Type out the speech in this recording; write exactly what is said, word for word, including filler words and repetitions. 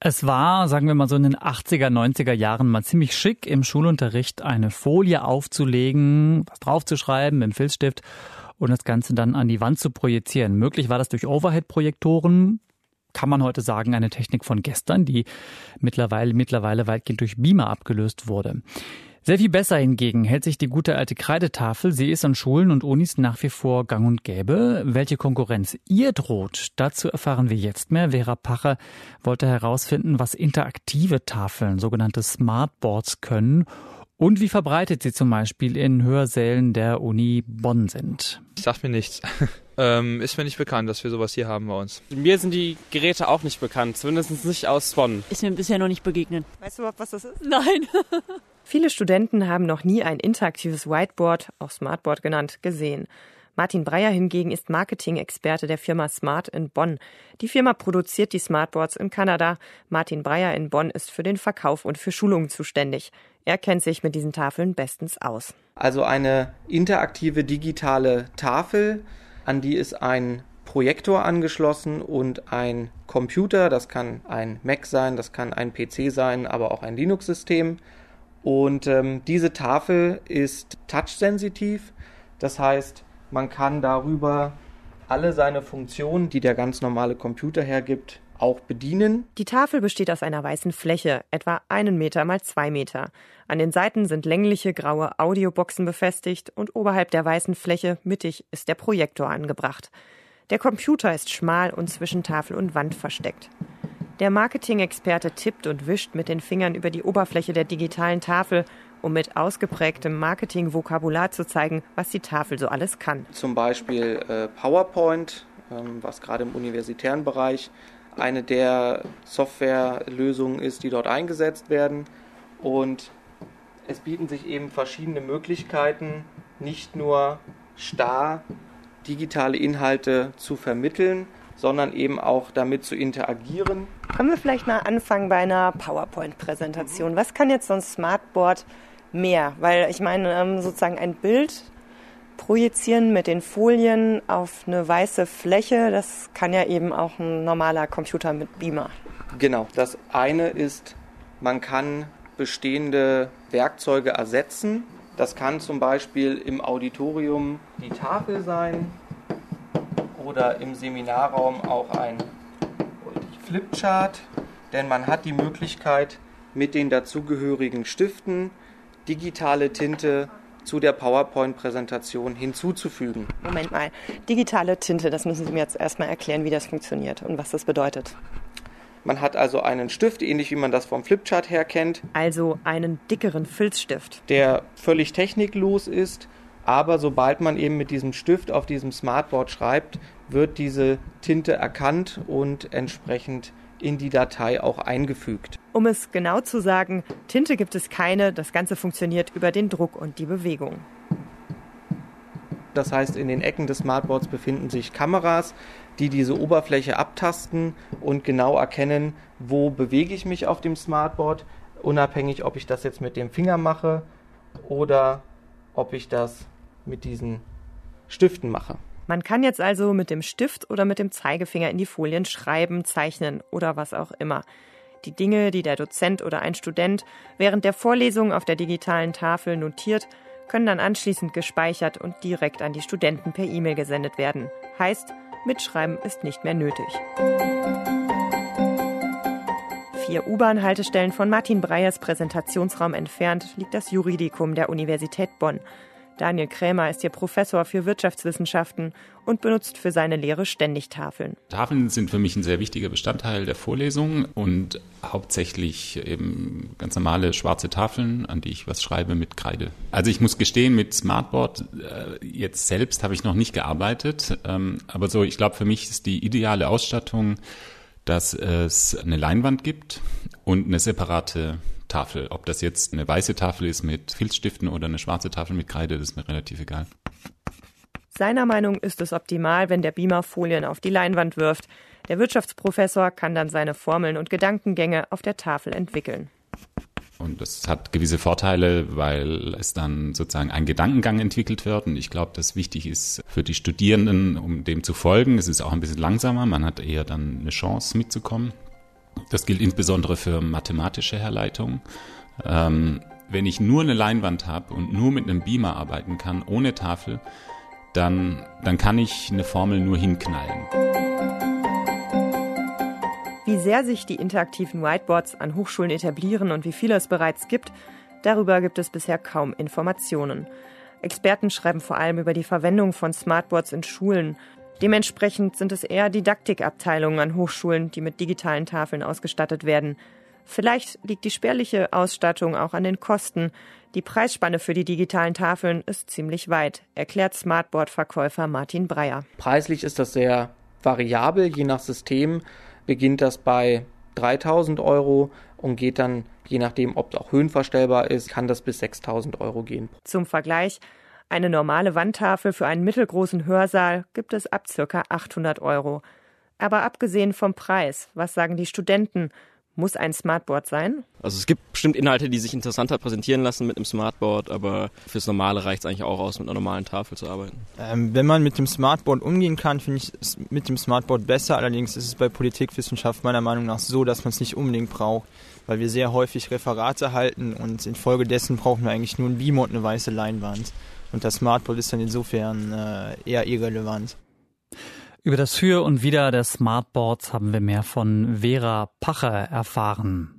Es war, sagen wir mal so in den achtziger, neunziger Jahren mal ziemlich schick, im Schulunterricht eine Folie aufzulegen, was draufzuschreiben mit dem Filzstift und das Ganze dann an die Wand zu projizieren. Möglich war das durch Overhead-Projektoren, kann man heute sagen, eine Technik von gestern, die mittlerweile, mittlerweile weitgehend durch Beamer abgelöst wurde. Sehr viel besser hingegen hält sich die gute alte Kreidetafel. Sie ist an Schulen und Unis nach wie vor gang und gäbe. Welche Konkurrenz ihr droht, dazu erfahren wir jetzt mehr. Vera Pache wollte herausfinden, was interaktive Tafeln, sogenannte Smartboards, können und wie verbreitet sie zum Beispiel in Hörsälen der Uni Bonn sind. Sagt mir nichts. ähm, ist mir nicht bekannt, dass wir sowas hier haben bei uns. Mir sind die Geräte auch nicht bekannt, zumindest nicht aus Bonn. Ist mir bisher noch nicht begegnet. Weißt du überhaupt, was das ist? Nein. Viele Studenten haben noch nie ein interaktives Whiteboard, auch Smartboard genannt, gesehen. Martin Breyer hingegen ist Marketing-Experte der Firma Smart in Bonn. Die Firma produziert die Smartboards in Kanada. Martin Breyer in Bonn ist für den Verkauf und für Schulungen zuständig. Er kennt sich mit diesen Tafeln bestens aus. Also eine interaktive digitale Tafel, an die ist ein Projektor angeschlossen und ein Computer. Das kann ein Mac sein, das kann ein P C sein, aber auch ein Linux-System. Und ähm, diese Tafel ist touchsensitiv, das heißt, man kann darüber alle seine Funktionen, die der ganz normale Computer hergibt, auch bedienen. Die Tafel besteht aus einer weißen Fläche, etwa einen Meter mal zwei Meter. An den Seiten sind längliche graue Audioboxen befestigt und oberhalb der weißen Fläche mittig ist der Projektor angebracht. Der Computer ist schmal und zwischen Tafel und Wand versteckt. Der Marketing-Experte tippt und wischt mit den Fingern über die Oberfläche der digitalen Tafel, um mit ausgeprägtem Marketing-Vokabular zu zeigen, was die Tafel so alles kann. Zum Beispiel äh, PowerPoint, ähm, was gerade im universitären Bereich eine der Softwarelösungen ist, die dort eingesetzt werden. Und es bieten sich eben verschiedene Möglichkeiten, nicht nur starr digitale Inhalte zu vermitteln, sondern eben auch damit zu interagieren. Können wir vielleicht mal anfangen bei einer PowerPoint-Präsentation? Was kann jetzt so ein Smartboard mehr? Weil ich meine, sozusagen ein Bild projizieren mit den Folien auf eine weiße Fläche, das kann ja eben auch ein normaler Computer mit Beamer. Genau, das eine ist, man kann bestehende Werkzeuge ersetzen. Das kann zum Beispiel im Auditorium die Tafel sein oder im Seminarraum auch ein Flipchart, denn man hat die Möglichkeit, mit den dazugehörigen Stiften digitale Tinte zu der PowerPoint-Präsentation hinzuzufügen. Moment mal, digitale Tinte, das müssen Sie mir jetzt erstmal erklären, wie das funktioniert und was das bedeutet. Man hat also einen Stift, ähnlich wie man das vom Flipchart her kennt. Also einen dickeren Filzstift. Der völlig techniklos ist, aber sobald man eben mit diesem Stift auf diesem Smartboard schreibt, wird diese Tinte erkannt und entsprechend in die Datei auch eingefügt. Um es genau zu sagen, Tinte gibt es keine, das Ganze funktioniert über den Druck und die Bewegung. Das heißt, in den Ecken des Smartboards befinden sich Kameras, die diese Oberfläche abtasten und genau erkennen, wo bewege ich mich auf dem Smartboard, unabhängig, ob ich das jetzt mit dem Finger mache oder ob ich das mit diesen Stiften mache. Man kann jetzt also mit dem Stift oder mit dem Zeigefinger in die Folien schreiben, zeichnen oder was auch immer. Die Dinge, die der Dozent oder ein Student während der Vorlesung auf der digitalen Tafel notiert, können dann anschließend gespeichert und direkt an die Studenten per E-Mail gesendet werden. Heißt, Mitschreiben ist nicht mehr nötig. Vier U-Bahn-Haltestellen von Martin Breyers Präsentationsraum entfernt liegt das Juridikum der Universität Bonn. Daniel Krämer ist hier Professor für Wirtschaftswissenschaften und benutzt für seine Lehre ständig Tafeln. Tafeln sind für mich ein sehr wichtiger Bestandteil der Vorlesung und hauptsächlich eben ganz normale schwarze Tafeln, an die ich was schreibe mit Kreide. Also ich muss gestehen, mit Smartboard äh, jetzt selbst habe ich noch nicht gearbeitet, ähm, aber so, ich glaube, für mich ist die ideale Ausstattung, dass es eine Leinwand gibt und eine separate Tafel. Ob das jetzt eine weiße Tafel ist mit Filzstiften oder eine schwarze Tafel mit Kreide, das ist mir relativ egal. Seiner Meinung ist es optimal, wenn der Beamer Folien auf die Leinwand wirft. Der Wirtschaftsprofessor kann dann seine Formeln und Gedankengänge auf der Tafel entwickeln. Und das hat gewisse Vorteile, weil es dann sozusagen ein Gedankengang entwickelt wird. Und ich glaube, das wichtig ist für die Studierenden, um dem zu folgen. Es ist auch ein bisschen langsamer, man hat eher dann eine Chance mitzukommen. Das gilt insbesondere für mathematische Herleitungen. Ähm, wenn ich nur eine Leinwand habe und nur mit einem Beamer arbeiten kann, ohne Tafel, dann, dann kann ich eine Formel nur hinknallen. Wie sehr sich die interaktiven Whiteboards an Hochschulen etablieren und wie viele es bereits gibt, darüber gibt es bisher kaum Informationen. Experten schreiben vor allem über die Verwendung von Smartboards in Schulen. Dementsprechend sind es eher Didaktikabteilungen an Hochschulen, die mit digitalen Tafeln ausgestattet werden. Vielleicht liegt die spärliche Ausstattung auch an den Kosten. Die Preisspanne für die digitalen Tafeln ist ziemlich weit, erklärt Smartboard-Verkäufer Martin Breyer. Preislich ist das sehr variabel, je nach System beginnt das bei dreitausend Euro und geht dann, je nachdem, ob es auch höhenverstellbar ist, kann das bis sechstausend Euro gehen. Zum Vergleich, eine normale Wandtafel für einen mittelgroßen Hörsaal gibt es ab ca. achthundert Euro. Aber abgesehen vom Preis, was sagen die Studenten? Muss ein Smartboard sein? Also es gibt bestimmt Inhalte, die sich interessanter präsentieren lassen mit einem Smartboard, aber fürs Normale reicht es eigentlich auch aus, mit einer normalen Tafel zu arbeiten. Ähm, wenn man mit dem Smartboard umgehen kann, finde ich es mit dem Smartboard besser. Allerdings ist es bei Politikwissenschaft meiner Meinung nach so, dass man es nicht unbedingt braucht, weil wir sehr häufig Referate halten und infolgedessen brauchen wir eigentlich nur ein Beamer und eine weiße Leinwand. Und das Smartboard ist dann insofern äh, eher irrelevant. Über das Für und Wider der Smartboards haben wir mehr von Vera Pacher erfahren.